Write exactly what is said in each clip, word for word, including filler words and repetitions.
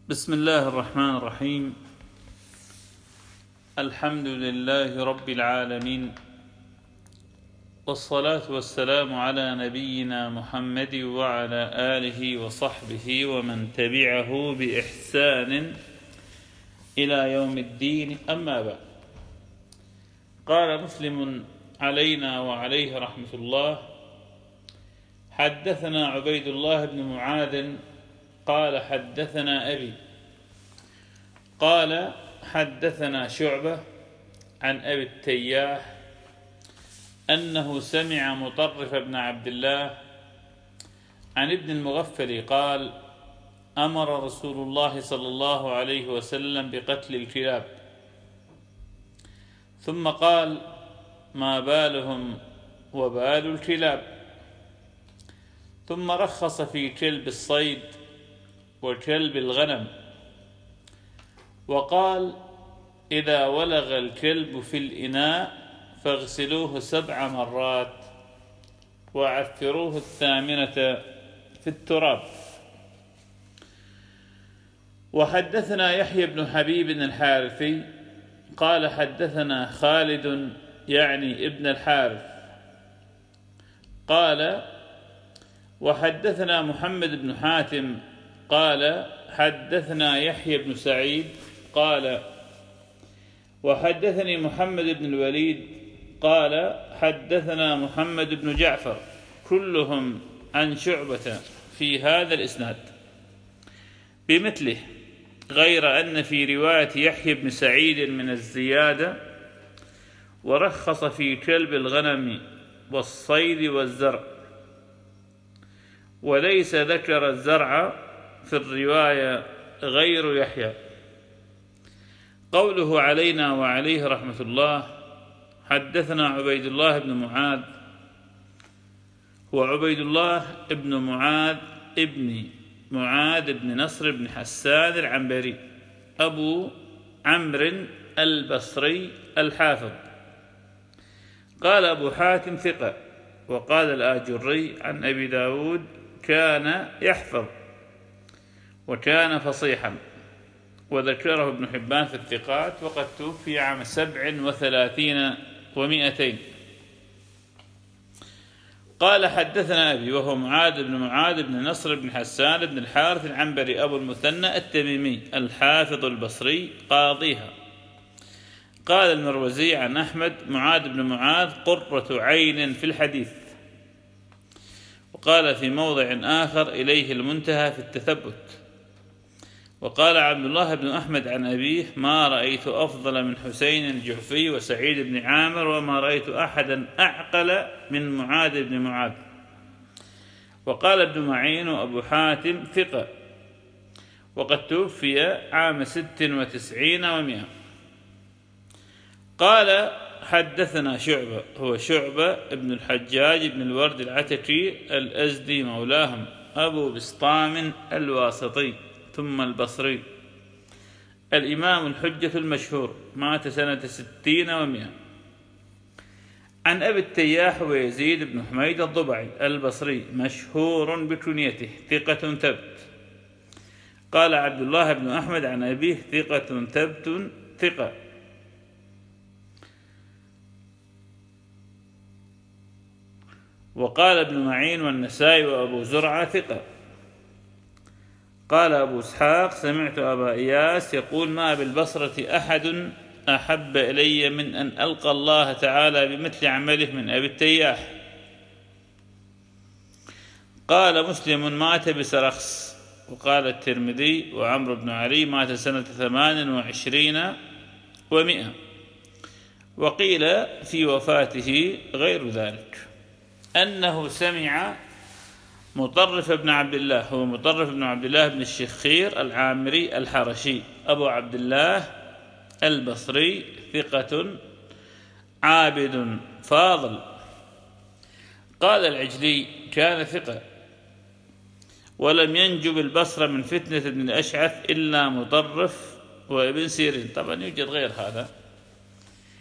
بسم الله الرحمن الرحيم. الحمد لله رب العالمين، والصلاة والسلام على نبينا محمد وعلى آله وصحبه ومن تبعه بإحسان إلى يوم الدين، أما بعد. قال مسلم علينا وعليه رحمة الله: حدثنا عبيد الله بن معاذ قال حدثنا أبي قال حدثنا شعبة عن أبي التياح أنه سمع مطرف بن عبد الله عن ابن المغفل قال: أمر رسول الله صلى الله عليه وسلم بقتل الكلاب، ثم قال: ما بالهم وبال الكلاب، ثم رخص في كلب الصيد وكلب الغنم، وقال: إذا ولغ الكلب في الإناء فاغسلوه سبع مرات وعثروه الثامنة في التراب. وحدثنا يحيى بن حبيب الحارثي قال حدثنا خالد يعني ابن الحارث قال: وحدثنا محمد بن حاتم قال حدثنا يحيى بن سعيد قال: وحدثني محمد بن الوليد قال حدثنا محمد بن جعفر، كلهم عن شعبة في هذا الإسناد بمثله، غير أن في رواية يحيى بن سعيد من الزيادة: ورخص في كلب الغنم والصيد والزرع، وليس ذكر الزرع في الرواية غير يحيى. قوله علينا وعليه رحمة الله: حدثنا عبيد الله بن معاذ، هو عبيد الله بن معاذ ابن معاذ بن نصر بن حسان العنبري أبو عمرو البصري الحافظ. قال أبو حاتم ثقة، وقال الآجري عن أبي داود: كان يحفظ وكان فصيحا، وذكره ابن حبان في الثقات، وقد توفي عام سبع وثلاثين ومائتين. قال حدثنا أبي، وهو معاذ بن معاذ بن نصر بن حسان بن الحارث العنبري أبو المثنى التميمي الحافظ البصري قاضيها. قال المروزي عن أحمد: معاذ بن معاذ قرة عين في الحديث. وقال في موضع آخر: إليه المنتهى في التثبت. وقال عبد الله بن أحمد عن أبيه: ما رأيت أفضل من حسين الجعفي وسعيد بن عامر، وما رأيت أحدا أعقل من معاذ بن معاذ. وقال ابن معين وأبو حاتم ثقة، وقد توفي عام ست وتسعين ومئة. قال حدثنا شعبة، هو شعبة ابن الحجاج بن الورد العتكي الأزدي مولاهم أبو بسطام الواسطي ثم البصري، الإمام الحجة المشهور، مات سنة ستين ومئة. عن أبي التياح ويزيد بن حميد الضبعي البصري مشهور بكنيته ثقة ثبت. قال عبد الله بن أحمد عن أبيه: ثقة ثبت ثقة. وقال ابن معين والنسائي وأبو زرعة ثقة. قال أبو إسحاق: سمعت أبا إياس يقول: ما بالبصرة أحد أحب إلي من أن ألقى الله تعالى بمثل عمله من أبي التياح. قال مسلم: مات بسرخس. وقال الترمذي: وعمرو بن علي مات سنة ثمان وعشرين ومئة. وقيل في وفاته غير ذلك، أنه سمع مطرف بن عبد الله، هو مطرف بن عبد الله بن الشخير العامري الحرشي أبو عبد الله البصري ثقة عابد فاضل. قال العجلي: كان ثقة، ولم ينجو بالبصرة من فتنة ابن الأشعث إلا مطرف وابن سيرين. طبعا يوجد غير هذا.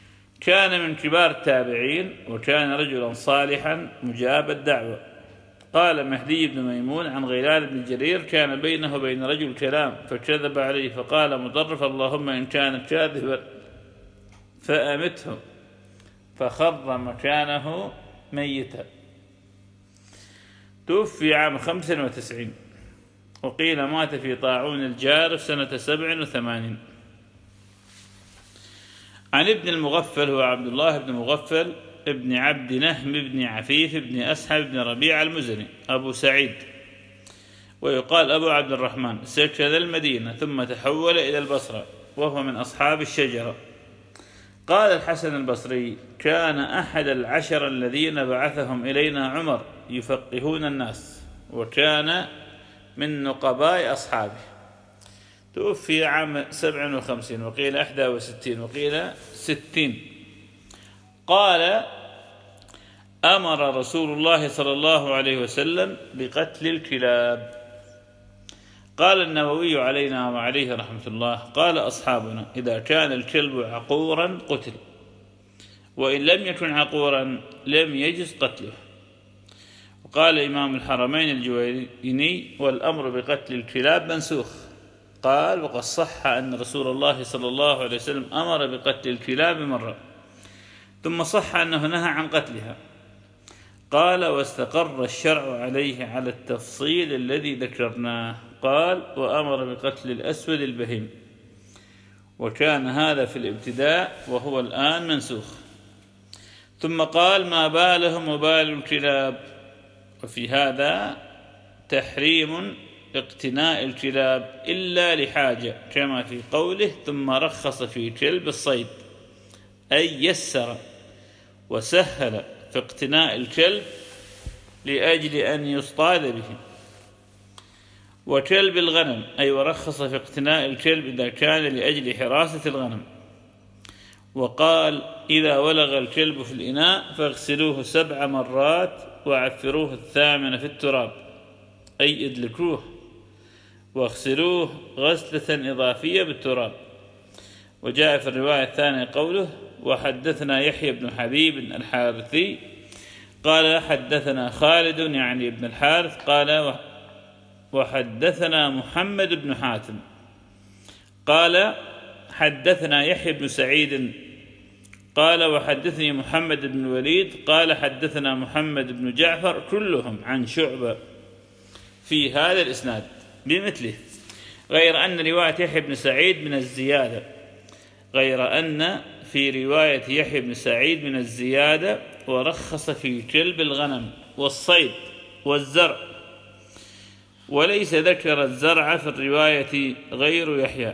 كان من كبار التابعين، وكان رجلا صالحا مجاب الدعوة. قال مهدي بن ميمون عن غيلان بن جرير: كان بينه وبين رجل كلام فكذب عليه، فقال مطرف: اللهم إن كان كاذبا فأمته، فخر مكانه ميتا. توفي عام خمس وتسعين، وقيل مات في طاعون الجارف سنة سبع وثمانين. عن ابن المغفل، هو عبد الله بن مغفل ابن عبد نهم بن عفيف بن أسحب بن ربيع المزني أبو سعيد، ويقال أبو عبد الرحمن، سكن المدينة ثم تحول إلى البصرة، وهو من أصحاب الشجرة. قال الحسن البصري: كان أحد العشر الذين بعثهم إلينا عمر يفقهون الناس، وكان من نقباء أصحابه. توفي عام سبع وخمسين، وقيل أحدى وستين، وقيل ستين. قال: أمر رسول الله صلى الله عليه وسلم بقتل الكلاب. قال النووي علينا وعليه رحمة الله: قال أصحابنا: إذا كان الكلب عقورا قتل، وإن لم يكن عقورا لم يجز قتله. وقال إمام الحرمين الجويني: والأمر بقتل الكلاب منسوخ. قال: وقد صح أن رسول الله صلى الله عليه وسلم أمر بقتل الكلاب مرة، ثم صح أنه نهى عن قتلها. قال: واستقر الشرع عليه على التفصيل الذي ذكرناه. قال: وأمر بقتل الأسود البهيم، وكان هذا في الابتداء، وهو الآن منسوخ. ثم قال: ما بالهم وبال الكلاب. وفي هذا تحريم اقتناء الكلاب إلا لحاجة، كما في قوله: ثم رخص في كلب الصيد، أي يسر وسهل في اقتناء الكلب لأجل أن يصطاد به. وكلب الغنم، أي ورخص في اقتناء الكلب إذا كان لأجل حراسة الغنم. وقال: إذا ولغ الكلب في الإناء فاغسلوه سبع مرات وعفروه الثامنة في التراب، أي ادلكوه واغسلوه غسلة إضافية بالتراب. وجاء في الرواية الثانية قوله: وحدثنا يحيى بن حبيب الحارثي قال: حدثنا خالد يعني ابن الحارث قال: وحدثنا محمد بن حاتم قال: حدثنا يحيى بن سعيد قال: وحدثني محمد بن الوليد قال: حدثنا محمد بن جعفر، كلهم عن شعبة في هذا الإسناد بمثله، غير أن رواية يحيى بن سعيد من الزيادة غير أن في رواية يحيى بن سعيد من الزيادة: ورخص في كلب الغنم والصيد والزرع. وليس ذكر الزرع في الرواية غير يحيى.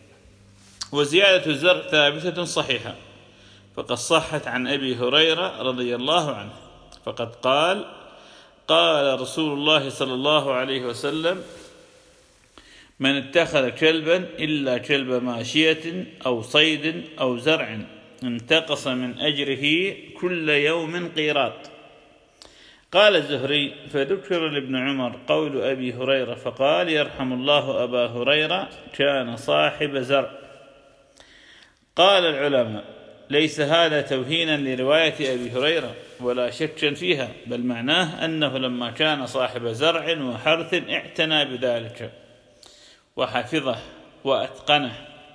وزيادة الزرع ثابتة صحيحة، فقد صحت عن أبي هريرة رضي الله عنه، فقد قال: قال رسول الله صلى الله عليه وسلم: من اتخذ كلبا إلا كلب ماشية أو صيد أو زرع انتقص من أجره كل يوم قيراط. قال الزهري: فذكر لابن عمر قول أبي هريرة فقال: يرحم الله أبا هريرة، كان صاحب زرع. قال العلماء: ليس هذا توهينا لرواية أبي هريرة ولا شكا فيها، بل معناه أنه لما كان صاحب زرع وحرث اعتنى بذلك وحفظه وأتقنه.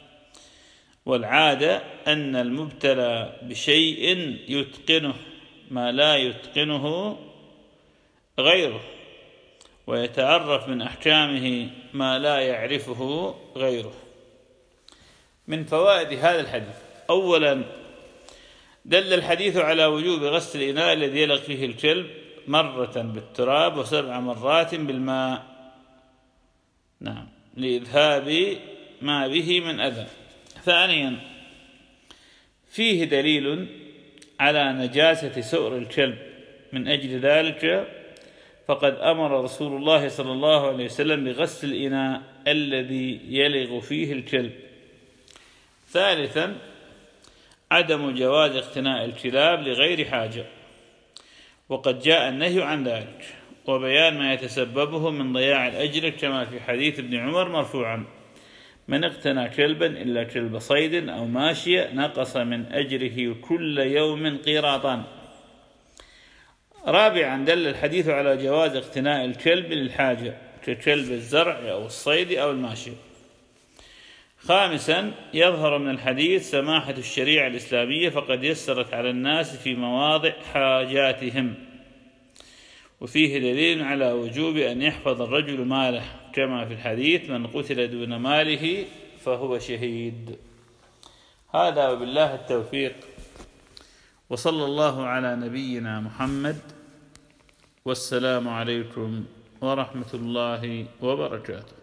والعادة أن المبتلى بشيء يتقنه ما لا يتقنه غيره، ويتعرف من أحكامه ما لا يعرفه غيره. من فوائد هذا الحديث: أولا، دل الحديث على وجوب غسل الإناء الذي يلغ فيه الكلب مرة بالتراب وسبع مرات بالماء، نعم، لإذهاب ما به من أذى. ثانيا، فيه دليل على نجاسة سؤر الكلب، من أجل ذلك فقد أمر رسول الله صلى الله عليه وسلم بغسل الإناء الذي يلغ فيه الكلب. ثالثا، عدم جواز اقتناء الكلاب لغير حاجة، وقد جاء النهي عن ذلك، وبيان ما يتسببه من ضياع الأجر، كما في حديث ابن عمر مرفوعا: من اقتنى كلبا إلا كلب صيد أو ماشية نقص من أجره كل يوم قيراطان. رابعا دل الحديث على جواز اقتناء الكلب للحاجة ككلب الزرع أو الصيد أو الماشي. خامسا يظهر من الحديث سماحة الشريعة الإسلامية، فقد يسرت على الناس في مواضع حاجاتهم، وفيه دليل على وجوب أن يحفظ الرجل ماله، كما في الحديث من قتل دون ماله فهو شهيد. هذا وبالله التوفيق، وصلى الله على نبينا محمد، والسلام عليكم ورحمة الله وبركاته.